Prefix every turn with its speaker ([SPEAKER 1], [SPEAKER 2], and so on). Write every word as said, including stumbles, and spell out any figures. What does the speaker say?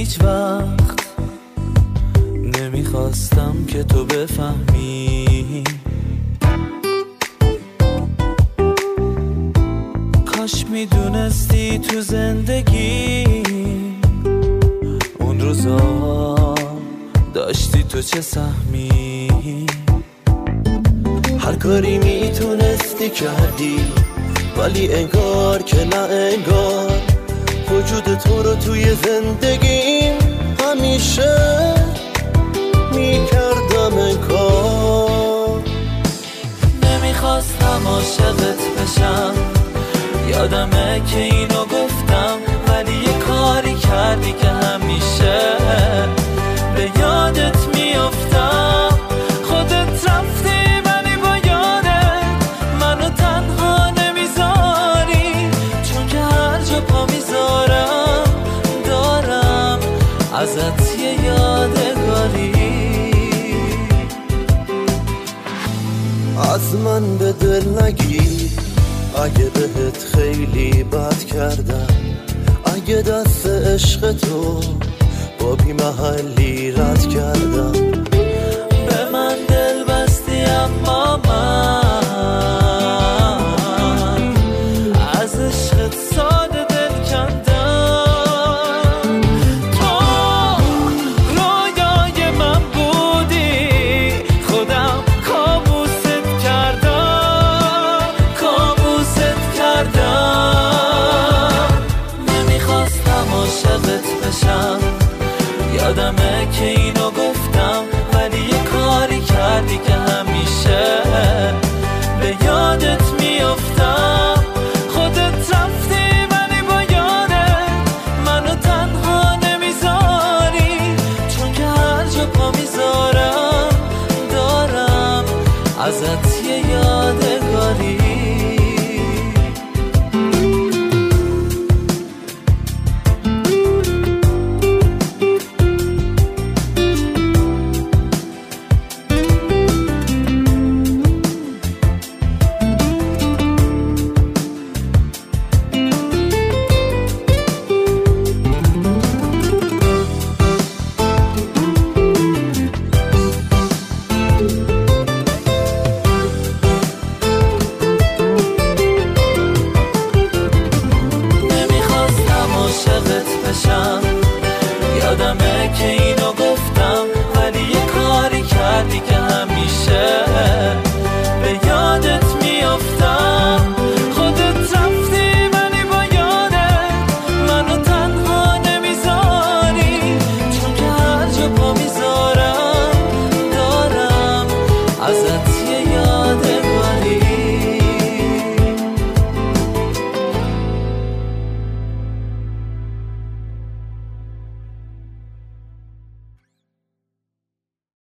[SPEAKER 1] هیچ وقت نمیخواستم که تو بفهمی. کاش میدونستی تو زندگی اون روزا داشتی تو چه سهمی. هر کاری میتونستی کردی ولی انگار که نه انگار وجود تو رو توی زندگیم همیشه میکردم انکار. نمیخواستم عاشقت بشم، یادمه که اینو گفتم، ولی یه کاری کردی که همیشه به یادت میافتم. خودت رفتی ولی با یادت منو تنها نمیذاری، چون که هر جا پا میذارم دارم ازت یه یادگاری. از من به دل نگیر اگه بهت خیلی بد کردم، اگه دست عشق تو با بی محلی رد کردم. به من دل بستی اما من از عشقت ساده دل کندم. تو رویای من بودی، خودم کابوست کردم کابوست کردم. نمیخواستم عاشقت بشم، یادمه که اینو گفتم، ولی یه کاری کردی که همیشه به یادت میافتم. خودت رفتی ولی با یادت منو تنها نمیذاری، چون که هر جا پا میذارم دارم ازت